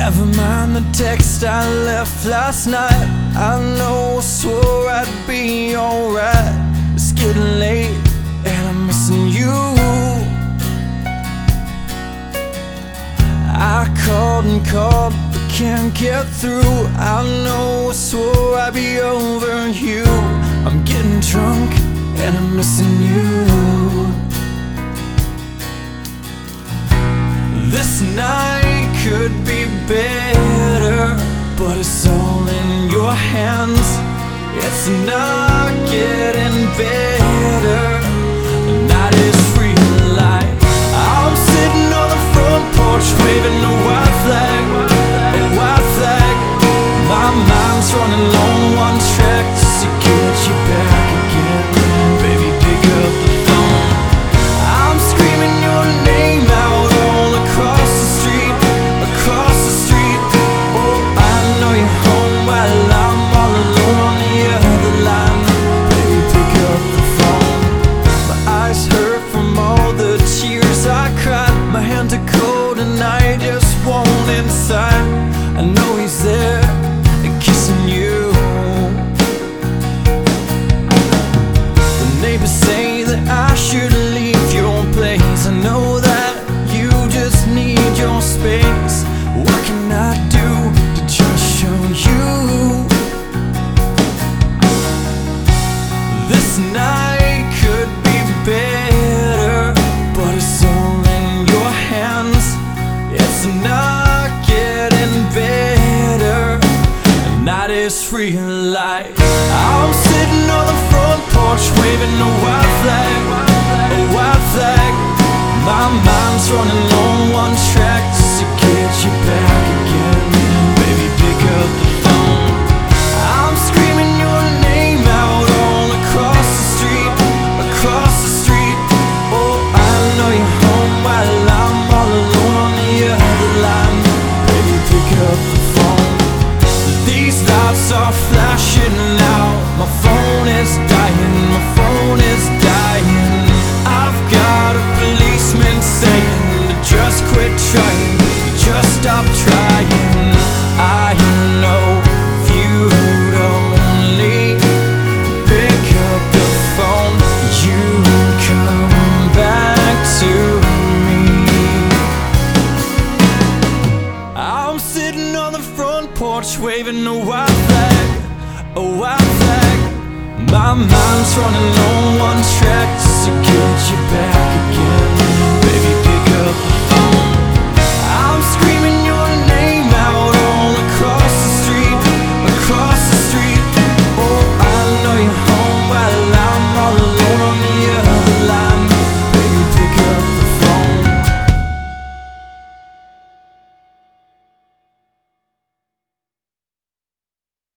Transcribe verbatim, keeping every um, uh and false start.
Never mind the text I left last night. I know I swore I'd be alright. It's getting late and I'm missing you. I called and called but can't get through. I know I swore I'd be over you. I'm getting drunk and I'm missing you. This night could be better, but it's all in your hands. It's not getting better. The night is free light. I'm sitting on the front porch waving a white flag, a white flag. My mind's running low on track just to get you back again. Baby, pick up the phone. I'm screaming your name out all across the street, across the street. Oh, I know you're home while I'm all alone on the other line. Baby, pick up the phone. My eyes hurt from all the tears I cried. My hands are cold and I just want inside. I know he's there and kissing you. The neighbors say that I should leave your place. I know that you just need your space. What can I do to just show you? This night could be better, but it's all in your hands. It's not getting better. The night is free light. I'm sitting on the front porch waving a white flag, a white flag. My mind's running low on track just to get you back again. Baby, pick up the phone. I'm screaming your name out all across the street, across the street. Oh, I know you're home while I'm all alone on the other line. Baby, pick up the phone. These lights are flashing now. My phone is dying, my phone is dying. I've got a policeman saying to just quit trying, just stop trying. I know if you'd only pick up the phone, you'd come back to me. I'm sitting on the front porch waving a white flag, a white flag. My mind's running low on track just to get you back again.